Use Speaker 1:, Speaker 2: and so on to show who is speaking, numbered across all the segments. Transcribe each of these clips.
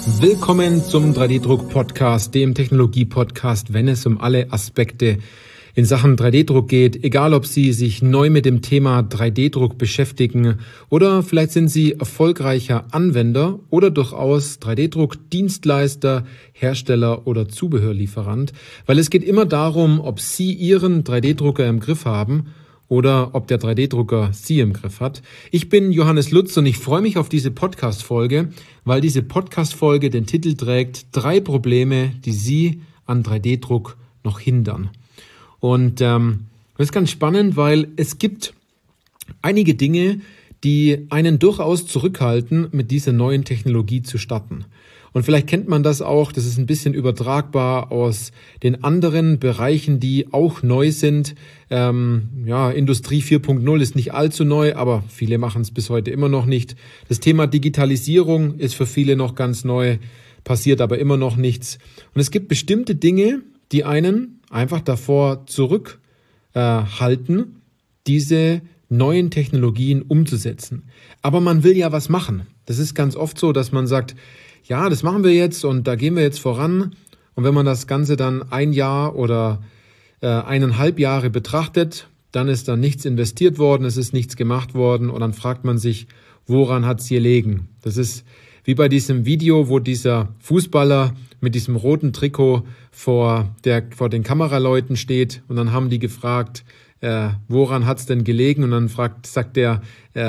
Speaker 1: Willkommen zum 3D-Druck-Podcast, dem Technologie-Podcast, wenn es um alle Aspekte in Sachen 3D-Druck geht. Egal, ob Sie sich neu mit dem Thema 3D-Druck beschäftigen oder vielleicht sind Sie erfolgreicher Anwender oder durchaus 3D-Druck-Dienstleister, Hersteller oder Zubehörlieferant. Weil es geht immer darum, ob Sie Ihren 3D-Drucker im Griff haben oder ob der 3D-Drucker Sie im Griff hat. Ich bin Johannes Lutz und ich freue mich auf diese Podcast-Folge, weil diese Podcast-Folge den Titel trägt: 3 Probleme, die Sie an 3D-Druck noch hindern. Und das ist ganz spannend, weil es gibt einige Dinge, die einen durchaus zurückhalten, mit dieser neuen Technologie zu starten. Und vielleicht kennt man das auch, das ist ein bisschen übertragbar aus den anderen Bereichen, die auch neu sind. Industrie 4.0 ist nicht allzu neu, aber viele machen es bis heute immer noch nicht. Das Thema Digitalisierung ist für viele noch ganz neu, passiert aber immer noch nichts. Und es gibt bestimmte Dinge, die einen einfach davor zurückhalten, diese neuen Technologien umzusetzen. Aber man will ja was machen. Das ist ganz oft so, dass man sagt, ja, das machen wir jetzt und da gehen wir jetzt voran. Und wenn man das Ganze dann 1 Jahr oder 1,5 Jahre betrachtet, dann ist da nichts investiert worden, es ist nichts gemacht worden und dann fragt man sich, woran hat es gelegen? Das ist wie bei diesem Video, wo dieser Fußballer mit diesem roten Trikot vor den Kameraleuten steht und dann haben die gefragt, woran hat's denn gelegen? Und dann sagt der,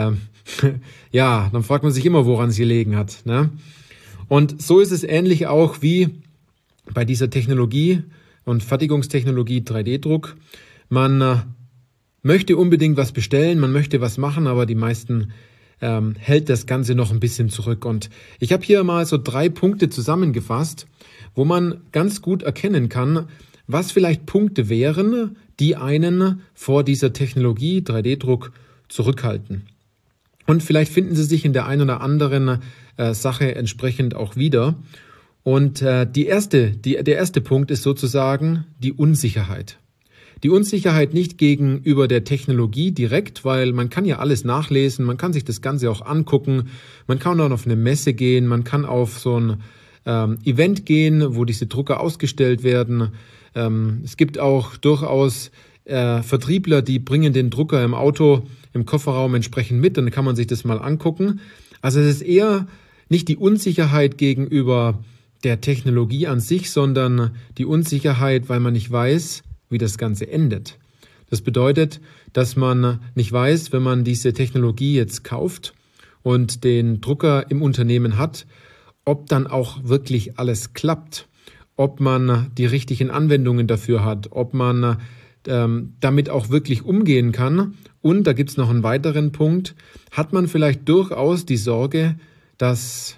Speaker 1: ja, dann fragt man sich immer, woran es gelegen hat. Ne? Und so ist es ähnlich auch wie bei dieser Technologie und Fertigungstechnologie 3D-Druck. Man möchte unbedingt was bestellen, man möchte was machen, aber die meisten hält das Ganze noch ein bisschen zurück. Und ich habe hier mal so 3 Punkte zusammengefasst, wo man ganz gut erkennen kann, was vielleicht Punkte wären, die einen vor dieser Technologie 3D-Druck zurückhalten. Und vielleicht finden Sie sich in der einen oder anderen Sache entsprechend auch wieder. Und der erste Punkt ist sozusagen die Unsicherheit. Die Unsicherheit nicht gegenüber der Technologie direkt, weil man kann ja alles nachlesen, man kann sich das Ganze auch angucken, man kann auch auf eine Messe gehen, man kann auf so ein Event gehen, wo diese Drucker ausgestellt werden. Es gibt auch durchaus Vertriebler, die bringen den Drucker im Auto, im Kofferraum entsprechend mit, dann kann man sich das mal angucken. Also es ist eher nicht die Unsicherheit gegenüber der Technologie an sich, sondern die Unsicherheit, weil man nicht weiß, wie das Ganze endet. Das bedeutet, dass man nicht weiß, wenn man diese Technologie jetzt kauft und den Drucker im Unternehmen hat, ob dann auch wirklich alles klappt, ob man die richtigen Anwendungen dafür hat, ob man damit auch wirklich umgehen kann. Und da gibt es noch einen weiteren Punkt, hat man vielleicht durchaus die Sorge, dass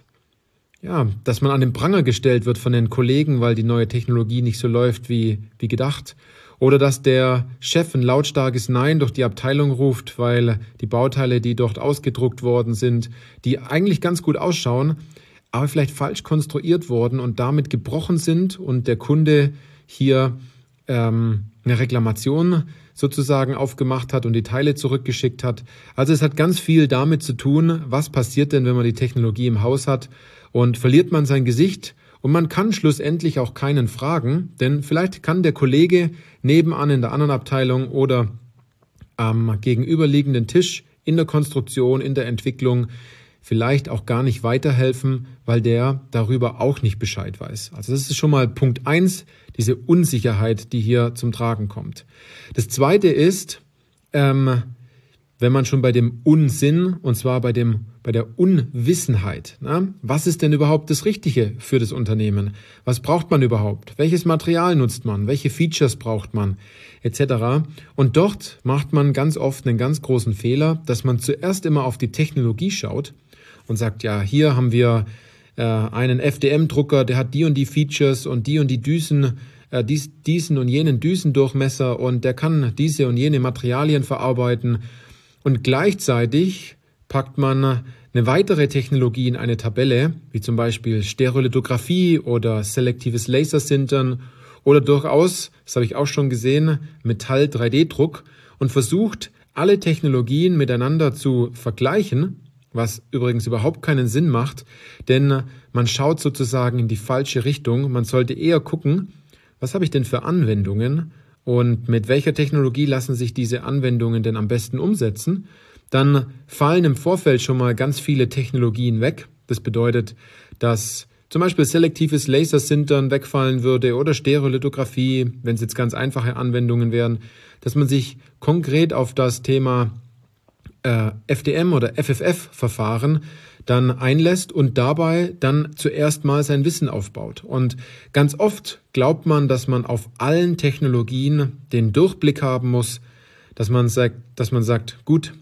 Speaker 1: man an den Pranger gestellt wird von den Kollegen, weil die neue Technologie nicht so läuft wie gedacht. Oder dass der Chef ein lautstarkes Nein durch die Abteilung ruft, weil die Bauteile, die dort ausgedruckt worden sind, die eigentlich ganz gut ausschauen, aber vielleicht falsch konstruiert worden und damit gebrochen sind und der Kunde hier eine Reklamation sozusagen aufgemacht hat und die Teile zurückgeschickt hat. Also es hat ganz viel damit zu tun, was passiert denn, wenn man die Technologie im Haus hat und verliert man sein Gesicht und man kann schlussendlich auch keinen fragen, denn vielleicht kann der Kollege nebenan in der anderen Abteilung oder am gegenüberliegenden Tisch in der Konstruktion, in der Entwicklung vielleicht auch gar nicht weiterhelfen, weil der darüber auch nicht Bescheid weiß. Also das ist schon mal Punkt 1, diese Unsicherheit, die hier zum Tragen kommt. Das Zweite ist, wenn man schon bei dem Unsinn, und zwar bei der Unwissenheit, was ist denn überhaupt das Richtige für das Unternehmen? Was braucht man überhaupt? Welches Material nutzt man? Welche Features braucht man? Etc. Und dort macht man ganz oft einen ganz großen Fehler, dass man zuerst immer auf die Technologie schaut und sagt, ja, hier haben wir einen FDM-Drucker, der hat die und die Features und die Düsen, diesen und jenen Düsendurchmesser und der kann diese und jene Materialien verarbeiten. Und gleichzeitig packt man eine weitere Technologie in eine Tabelle, wie zum Beispiel Stereolithografie oder selektives Lasersintern oder durchaus, das habe ich auch schon gesehen, Metall-3D-Druck und versucht, alle Technologien miteinander zu vergleichen was übrigens überhaupt keinen Sinn macht, denn man schaut sozusagen in die falsche Richtung. Man sollte eher gucken, was habe ich denn für Anwendungen und mit welcher Technologie lassen sich diese Anwendungen denn am besten umsetzen. Dann fallen im Vorfeld schon mal ganz viele Technologien weg. Das bedeutet, dass zum Beispiel selektives Lasersintern wegfallen würde oder Stereolithografie, wenn es jetzt ganz einfache Anwendungen wären, dass man sich konkret auf das Thema FDM oder FFF-Verfahren dann einlässt und dabei dann zuerst mal sein Wissen aufbaut. Und ganz oft glaubt man, dass man auf allen Technologien den Durchblick haben muss, dass man sagt, gut,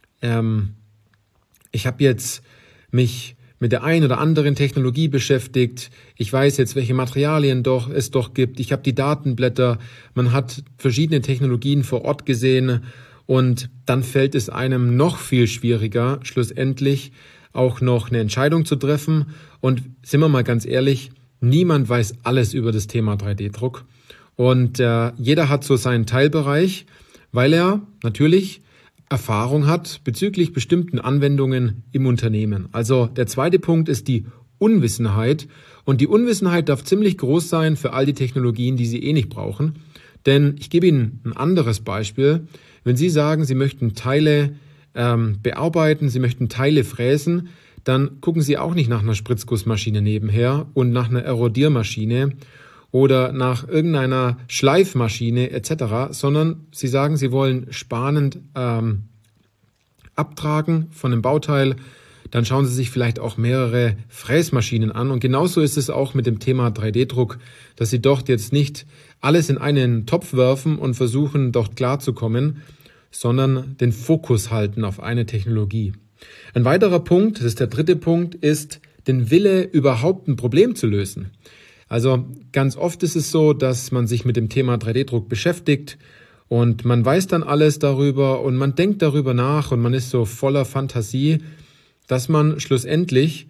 Speaker 1: ich habe jetzt mich mit der einen oder anderen Technologie beschäftigt. Ich weiß jetzt, welche Materialien es gibt. Ich habe die Datenblätter. Man hat verschiedene Technologien vor Ort gesehen. Und dann fällt es einem noch viel schwieriger, schlussendlich auch noch eine Entscheidung zu treffen. Und sind wir mal ganz ehrlich, niemand weiß alles über das Thema 3D-Druck. Und jeder hat so seinen Teilbereich, weil er natürlich Erfahrung hat bezüglich bestimmten Anwendungen im Unternehmen. Also der zweite Punkt ist die Unwissenheit. Und die Unwissenheit darf ziemlich groß sein für all die Technologien, die Sie nicht brauchen. Denn ich gebe Ihnen ein anderes Beispiel. Wenn Sie sagen, Sie möchten Teile bearbeiten, Sie möchten Teile fräsen, dann gucken Sie auch nicht nach einer Spritzgussmaschine nebenher und nach einer Erodiermaschine oder nach irgendeiner Schleifmaschine etc., sondern Sie sagen, Sie wollen spanend abtragen von einem Bauteil, dann schauen Sie sich vielleicht auch mehrere Fräsmaschinen an. Und genauso ist es auch mit dem Thema 3D-Druck, dass Sie dort jetzt nicht alles in einen Topf werfen und versuchen, dort klarzukommen, sondern den Fokus halten auf eine Technologie. Ein weiterer Punkt, das ist der dritte Punkt, ist den Wille, überhaupt ein Problem zu lösen. Also ganz oft ist es so, dass man sich mit dem Thema 3D-Druck beschäftigt und man weiß dann alles darüber und man denkt darüber nach und man ist so voller Fantasie, dass man schlussendlich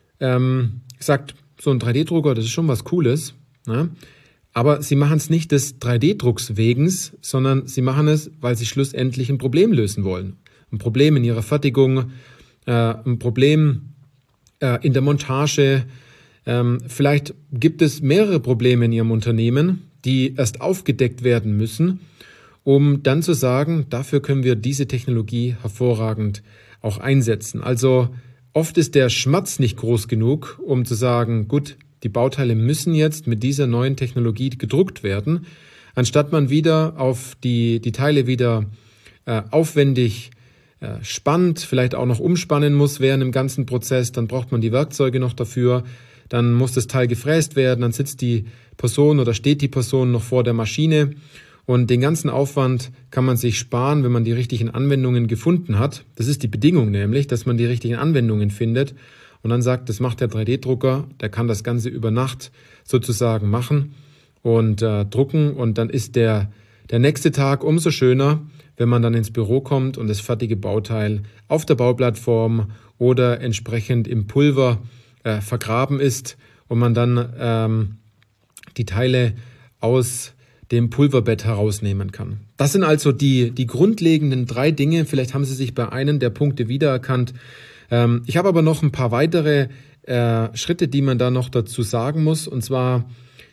Speaker 1: sagt, so ein 3D-Drucker, das ist schon was Cooles, ne? Aber sie machen es nicht des 3D-Drucks wegen, sondern sie machen es, weil sie schlussendlich ein Problem lösen wollen. Ein Problem in ihrer Fertigung, ein Problem in der Montage. Vielleicht gibt es mehrere Probleme in Ihrem Unternehmen, die erst aufgedeckt werden müssen, um dann zu sagen, dafür können wir diese Technologie hervorragend auch einsetzen. Also oft ist der Schmerz nicht groß genug, um zu sagen, gut, die Bauteile müssen jetzt mit dieser neuen Technologie gedruckt werden, anstatt man wieder auf die Teile wieder aufwendig spannt, vielleicht auch noch umspannen muss während dem ganzen Prozess, dann braucht man die Werkzeuge noch dafür, dann muss das Teil gefräst werden, dann sitzt die Person oder steht die Person noch vor der Maschine und den ganzen Aufwand kann man sich sparen, wenn man die richtigen Anwendungen gefunden hat. Das ist die Bedingung nämlich, dass man die richtigen Anwendungen findet. Und dann sagt, das macht der 3D-Drucker, der kann das Ganze über Nacht sozusagen machen und drucken. Und dann ist der nächste Tag umso schöner, wenn man dann ins Büro kommt und das fertige Bauteil auf der Bauplattform oder entsprechend im Pulver vergraben ist und man dann die Teile aus dem Pulverbett herausnehmen kann. Das sind also die grundlegenden 3 Dinge. Vielleicht haben Sie sich bei einem der Punkte wiedererkannt. Ich habe aber noch ein paar weitere Schritte, die man da noch dazu sagen muss. Und zwar,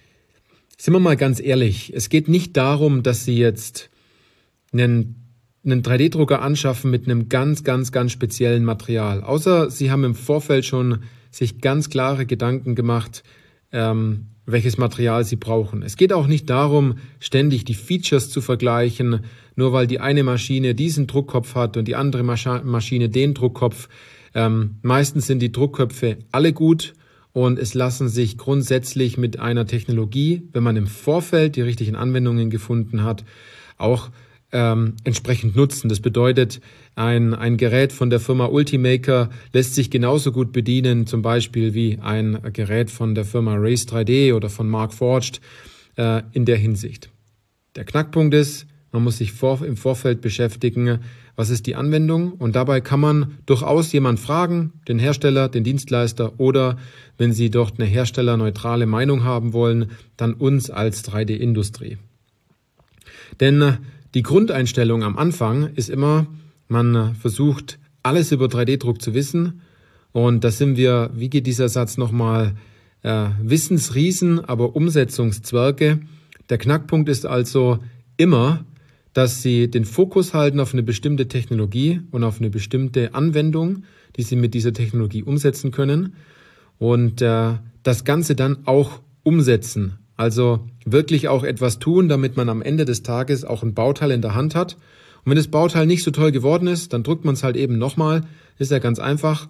Speaker 1: sind wir mal ganz ehrlich, es geht nicht darum, dass Sie jetzt einen 3D-Drucker anschaffen mit einem ganz, ganz, ganz speziellen Material. Außer Sie haben im Vorfeld schon sich ganz klare Gedanken gemacht, welches Material Sie brauchen. Es geht auch nicht darum, ständig die Features zu vergleichen, nur weil die eine Maschine diesen Druckkopf hat und die andere Maschine den Druckkopf. Meistens sind die Druckköpfe alle gut und es lassen sich grundsätzlich mit einer Technologie, wenn man im Vorfeld die richtigen Anwendungen gefunden hat, auch entsprechend nutzen. Das bedeutet, ein Gerät von der Firma Ultimaker lässt sich genauso gut bedienen, zum Beispiel wie ein Gerät von der Firma Race 3D oder von Markforged in der Hinsicht. Der Knackpunkt ist, man muss sich im Vorfeld beschäftigen, was ist die Anwendung, und dabei kann man durchaus jemand fragen, den Hersteller, den Dienstleister, oder wenn Sie dort eine herstellerneutrale Meinung haben wollen, dann uns als 3D-Industrie. Denn die Grundeinstellung am Anfang ist immer, man versucht alles über 3D-Druck zu wissen. Und da sind wir, wie geht dieser Satz nochmal, Wissensriesen, aber Umsetzungszwerge. Der Knackpunkt ist also immer, dass Sie den Fokus halten auf eine bestimmte Technologie und auf eine bestimmte Anwendung, die Sie mit dieser Technologie umsetzen können und das Ganze dann auch umsetzen. Also wirklich auch etwas tun, damit man am Ende des Tages auch ein Bauteil in der Hand hat. Und wenn das Bauteil nicht so toll geworden ist, dann drückt man es halt eben nochmal. Ist ja ganz einfach.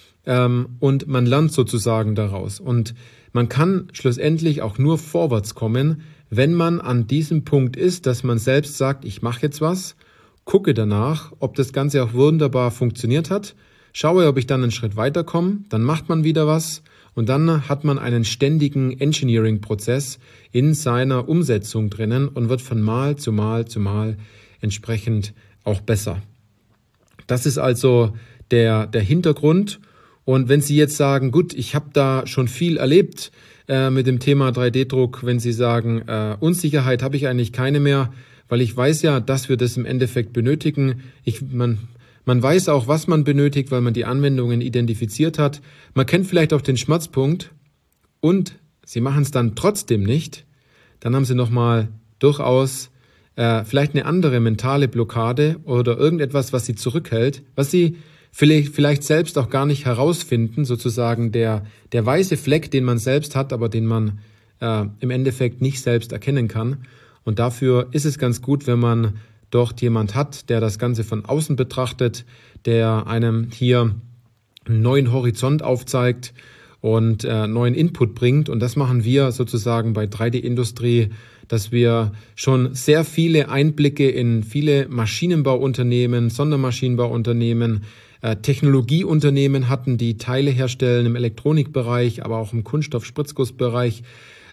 Speaker 1: Und man lernt sozusagen daraus. Und man kann schlussendlich auch nur vorwärts kommen, wenn man an diesem Punkt ist, dass man selbst sagt, ich mache jetzt was, gucke danach, ob das Ganze auch wunderbar funktioniert hat, schaue, ob ich dann einen Schritt weiterkomme, dann macht man wieder was und dann hat man einen ständigen Engineering-Prozess in seiner Umsetzung drinnen und wird von Mal zu Mal zu Mal entsprechend auch besser. Das ist also der Hintergrund. Und wenn Sie jetzt sagen, gut, ich habe da schon viel erlebt mit dem Thema 3D-Druck, wenn Sie sagen, Unsicherheit habe ich eigentlich keine mehr, weil ich weiß ja, dass wir das im Endeffekt benötigen. Man weiß auch, was man benötigt, weil man die Anwendungen identifiziert hat. Man kennt vielleicht auch den Schmerzpunkt und Sie machen es dann trotzdem nicht. Dann haben Sie nochmal durchaus vielleicht eine andere mentale Blockade oder irgendetwas, was Sie zurückhält, was Sie vielleicht selbst auch gar nicht herausfinden, sozusagen der weiße Fleck, den man selbst hat, aber den man im Endeffekt nicht selbst erkennen kann. Und dafür ist es ganz gut, wenn man dort jemand hat, der das Ganze von außen betrachtet, der einem hier einen neuen Horizont aufzeigt und neuen Input bringt. Und das machen wir sozusagen bei 3D-Industrie, dass wir schon sehr viele Einblicke in viele Maschinenbauunternehmen, Sondermaschinenbauunternehmen, Technologieunternehmen hatten, die Teile herstellen im Elektronikbereich, aber auch im Kunststoff-Spritzgussbereich.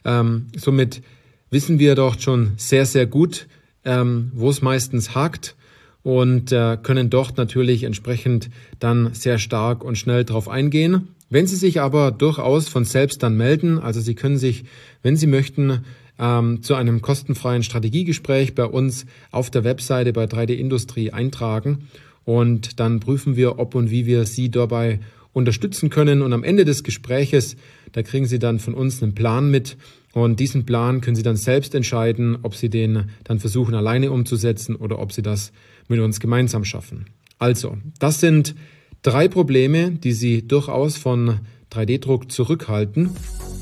Speaker 1: Somit wissen wir dort schon sehr, sehr gut, wo es meistens hakt und können dort natürlich entsprechend dann sehr stark und schnell drauf eingehen. Wenn Sie sich aber durchaus von selbst dann melden, also Sie können sich, wenn Sie möchten, zu einem kostenfreien Strategiegespräch bei uns auf der Webseite bei 3D-Industrie eintragen und dann prüfen wir, ob und wie wir Sie dabei unterstützen können. Und am Ende des Gespräches, da kriegen Sie dann von uns einen Plan mit und diesen Plan können Sie dann selbst entscheiden, ob Sie den dann versuchen alleine umzusetzen oder ob Sie das mit uns gemeinsam schaffen. Also, das sind 3 Probleme, die Sie durchaus von 3D-Druck zurückhalten.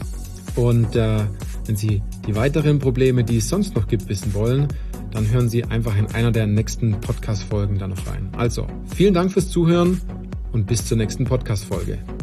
Speaker 1: Und wenn Sie die weiteren Probleme, die es sonst noch gibt, wissen wollen, dann hören Sie einfach in einer der nächsten Podcast-Folgen dann noch rein. Also, vielen Dank fürs Zuhören und bis zur nächsten Podcast-Folge.